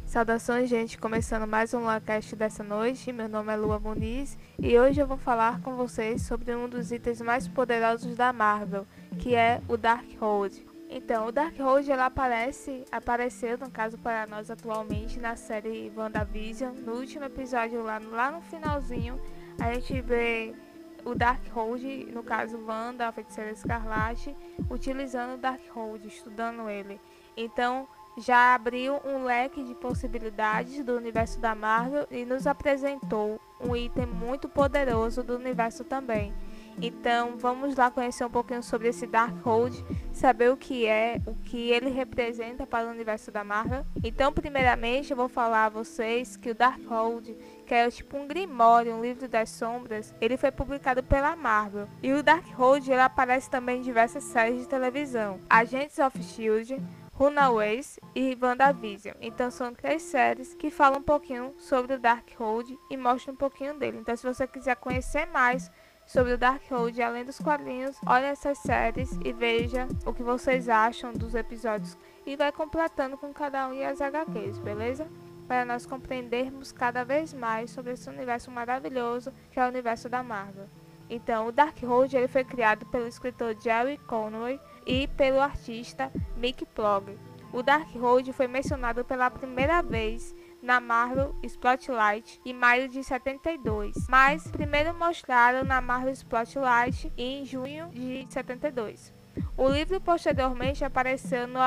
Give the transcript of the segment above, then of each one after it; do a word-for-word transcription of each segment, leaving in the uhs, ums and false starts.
Saudações, gente, começando mais um LuaCast dessa noite. Meu nome é Lua Muniz e hoje eu vou falar com vocês sobre um dos itens mais poderosos da Marvel, que é o Darkhold. Então, o Darkhold ela aparece, apareceu, no caso para nós atualmente, na série WandaVision. No último episódio, lá, lá no finalzinho, a gente vê o Darkhold, no caso Wanda, a Feiticeira Escarlate, utilizando o Darkhold, estudando ele. Então, já abriu um leque de possibilidades do universo da Marvel e nos apresentou um item muito poderoso do universo também. Então vamos lá conhecer um pouquinho sobre esse Darkhold, saber o que é, o que ele representa para o universo da Marvel. Então primeiramente eu vou falar a vocês que o Darkhold, que é tipo um grimório, um livro das sombras, ele foi publicado pela Marvel. E o Darkhold ele aparece também em diversas séries de televisão. Agents of Shield, Runaways e WandaVision. Então são três séries que falam um pouquinho sobre o Darkhold e mostram um pouquinho dele. Então se você quiser conhecer mais sobre o Darkhold, além dos quadrinhos, olhe essas séries e veja o que vocês acham dos episódios e vai completando com cada um e as H Qs, beleza? Para nós compreendermos cada vez mais sobre esse universo maravilhoso que é o universo da Marvel. Então, o Darkhold ele foi criado pelo escritor Gerry Conway e pelo artista Mick Plog. O Darkhold foi mencionado pela primeira vez na Marvel Spotlight em maio de setenta e dois, mas primeiro mostraram na Marvel Spotlight em junho de setenta e dois. O livro posteriormente apareceu no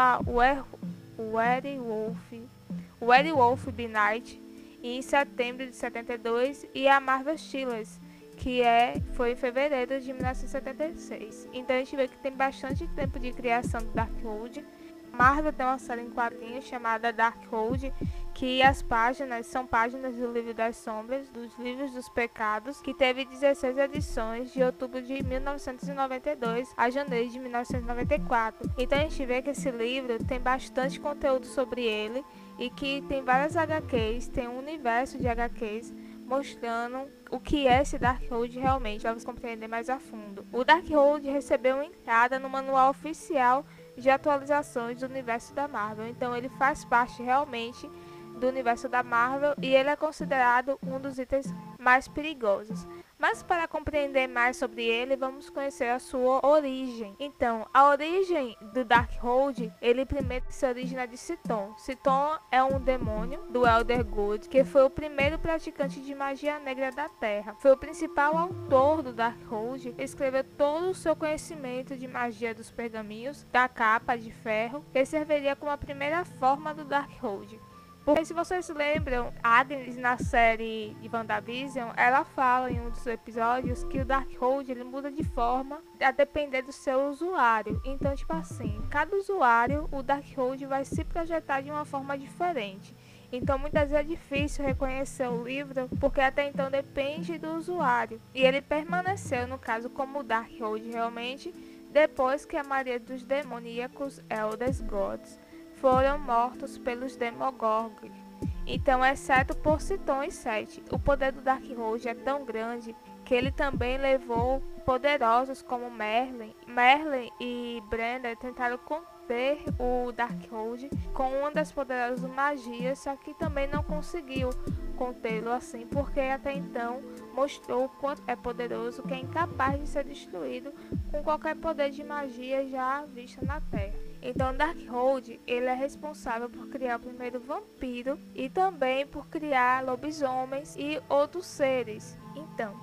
Werewolf, Werewolf by Night em setembro de setenta e dois e a Marvel Steelers, que é, foi em fevereiro de mil novecentos e setenta e seis. Então a gente vê que tem bastante tempo de criação do Darkhold. Marvel tem uma série em quadrinhos chamada Darkhold, que as páginas são páginas do Livro das Sombras, dos Livros dos Pecados, que teve dezesseis edições de outubro de mil novecentos e noventa e dois a janeiro de mil novecentos e noventa e quatro. Então a gente vê que esse livro tem bastante conteúdo sobre ele e que tem várias H Qs, tem um universo de H Qs mostrando o que é esse Darkhold realmente, para você compreender mais a fundo. O Darkhold recebeu uma entrada no manual oficial de atualizações do universo da Marvel, então ele faz parte realmente do universo da Marvel e ele é considerado um dos itens mais perigosos. Mas para compreender mais sobre ele, vamos conhecer a sua origem. Então, a origem do Darkhold, ele primeiro se origina de Citon. Citon é um demônio do Elder Good, que foi o primeiro praticante de magia negra da Terra. Foi o principal autor do Darkhold, escreveu todo o seu conhecimento de magia dos pergaminhos, da capa de ferro, que serviria como a primeira forma do Darkhold. Porque se vocês lembram, Agnes na série de WandaVision, ela fala em um dos episódios que o Darkhold ele muda de forma a depender do seu usuário. Então, tipo assim, cada usuário, o Darkhold vai se projetar de uma forma diferente. Então, muitas vezes é difícil reconhecer o livro, porque até então depende do usuário. E ele permaneceu, no caso, como o Darkhold realmente, depois que a maioria dos demoníacos Elder Gods foram mortos pelos Demogorgons. Então, exceto por Citon e Seth, o poder do Darkhold é tão grande que ele também levou poderosos como Merlin. Merlin e Brenda tentaram conter o Darkhold com uma das poderosas magias, só que também não conseguiu contê-lo assim, porque até então mostrou o quanto é poderoso, que é incapaz de ser destruído com qualquer poder de magia já vista na Terra. Então Darkhold ele é responsável por criar o primeiro vampiro e também por criar lobisomens e outros seres. Então,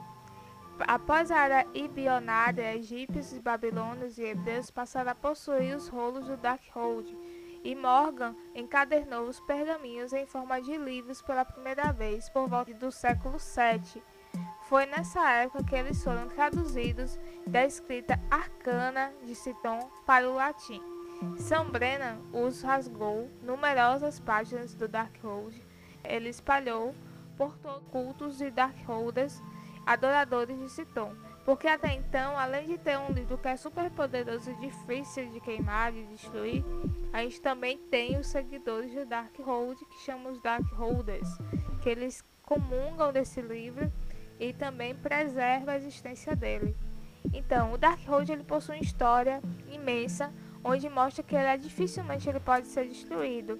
após a era ibionária, egípcios, babilônios e hebreus passaram a possuir os rolos do Darkhold, e Morgan encadernou os pergaminhos em forma de livros pela primeira vez por volta do século sete. Foi nessa época que eles foram traduzidos da escrita arcana de Citon para o latim. Sam Brennan os rasgou numerosas páginas do Darkhold. Ele espalhou por todos os cultos de Darkholders, adoradores de Citon, porque até então, além de ter um livro que é super poderoso e difícil de queimar e de destruir, a gente também tem os seguidores do Darkhold, que chamam os Darkholders, que eles comungam desse livro e também preservam a existência dele. Então, o Darkhold ele possui uma história imensa, onde mostra que ele é, dificilmente ele pode ser destruído.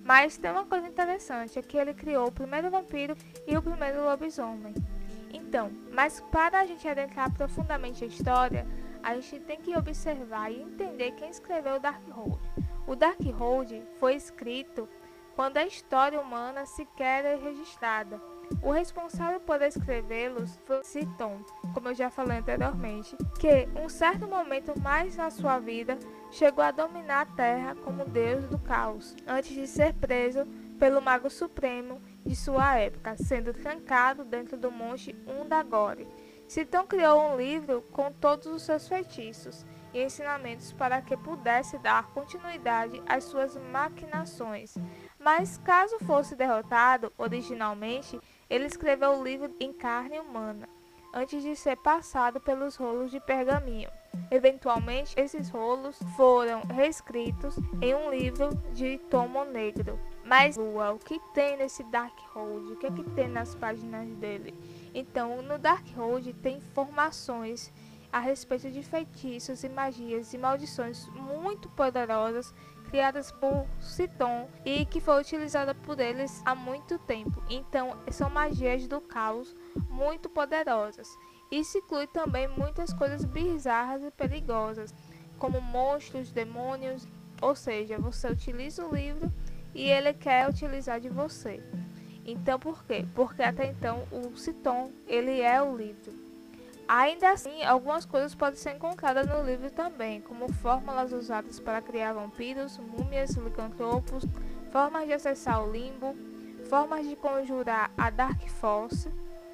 Mas tem uma coisa interessante, é que ele criou o primeiro vampiro e o primeiro lobisomem. Então, mas para a gente adentrar profundamente a história, a gente tem que observar e entender quem escreveu o Darkhold. O Darkhold foi escrito quando a história humana sequer é registrada. O responsável por escrevê-los foi Citon, como eu já falei anteriormente, que, um certo momento mais na sua vida, chegou a dominar a Terra como deus do caos, antes de ser preso pelo Mago Supremo de sua época, sendo trancado dentro do monte Undagore. Citon criou um livro com todos os seus feitiços e ensinamentos para que pudesse dar continuidade às suas maquinações. Mas caso fosse derrotado originalmente, ele escreveu o livro em carne humana, antes de ser passado pelos rolos de pergaminho. Eventualmente, esses rolos foram reescritos em um livro de tomo negro. Mas, Lua, o que tem nesse Darkhold? O que é que tem nas páginas dele? Então, no Darkhold tem informações a respeito de feitiços e magias e maldições muito poderosas criadas por Citon e que foi utilizada por eles há muito tempo. Então, são magias do caos muito poderosas. Isso inclui também muitas coisas bizarras e perigosas, como monstros, demônios, ou seja, você utiliza o livro e ele quer utilizar de você. Então, por quê? Porque até então o Citon, ele é o livro. Ainda assim, algumas coisas podem ser encontradas no livro também, como fórmulas usadas para criar vampiros, múmias, licantropos, formas de acessar o limbo, formas de conjurar a Dark Force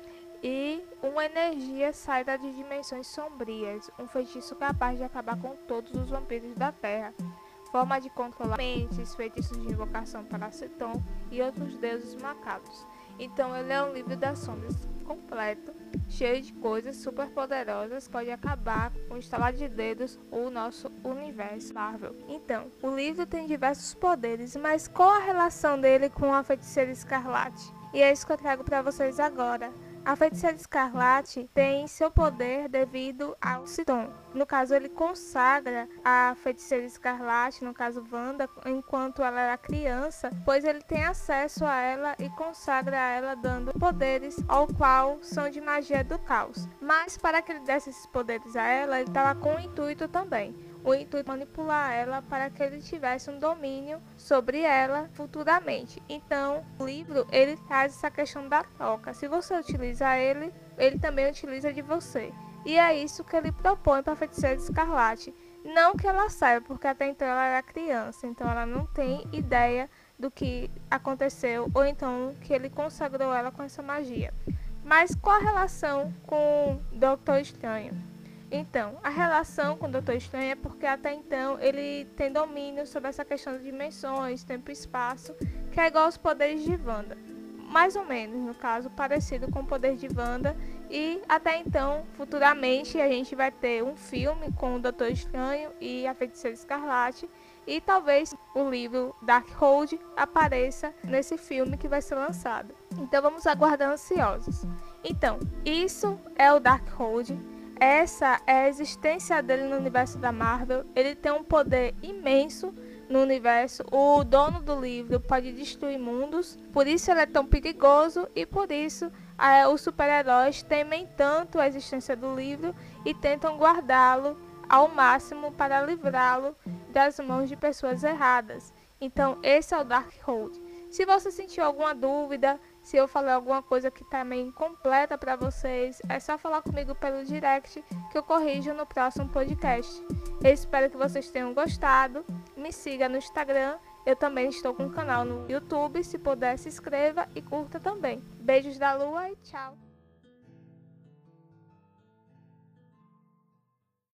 e uma energia saída de dimensões sombrias, um feitiço capaz de acabar com todos os vampiros da Terra, forma de controlar mentes, feitiços de invocação para Citon e outros deuses macabros. Então ele é um livro das sombras completo, cheio de coisas super poderosas, pode acabar com o estalar de dedos o nosso universo Marvel. Então, o livro tem diversos poderes, mas qual a relação dele com a Feiticeira Escarlate? E é isso que eu trago para vocês agora. A Feiticeira Escarlate tem seu poder devido ao Citon. No caso, ele consagra a Feiticeira Escarlate, no caso Wanda, enquanto ela era criança, pois ele tem acesso a ela e consagra a ela dando poderes ao qual são de magia do caos. Mas para que ele desse esses poderes a ela, ele estava com um intuito também. O intuito de manipular ela para que ele tivesse um domínio sobre ela futuramente. Então, o livro ele traz essa questão da troca. Se você utiliza ele, ele também utiliza de você. E é isso que ele propõe para a Feiticeira Escarlate. Não que ela saiba, porque até então ela era criança, então ela não tem ideia do que aconteceu, ou então que ele consagrou ela com essa magia. Mas qual a relação com Doutor Estranho? Então, a relação com o Doutor Estranho é porque até então ele tem domínio sobre essa questão de dimensões, tempo e espaço, que é igual aos poderes de Wanda. Mais ou menos, no caso, parecido com o poder de Wanda. E até então, futuramente, a gente vai ter um filme com o Doutor Estranho e a Feiticeira Escarlate. E talvez o livro Darkhold apareça nesse filme que vai ser lançado. Então, vamos aguardar ansiosos. Então, isso é o Darkhold. Essa é a existência dele no universo da Marvel. Ele tem um poder imenso no universo. O dono do livro pode destruir mundos, por isso ele é tão perigoso e por isso é, os super-heróis temem tanto a existência do livro e tentam guardá-lo ao máximo para livrá-lo das mãos de pessoas erradas. Então esse é o Darkhold. Se você sentiu alguma dúvida, se eu falei alguma coisa que está meio incompleta para vocês, é só falar comigo pelo direct que eu corrijo no próximo podcast. Eu espero que vocês tenham gostado. Me siga no Instagram. Eu também estou com um canal no YouTube. Se puder, se inscreva e curta também. Beijos da Lua e tchau!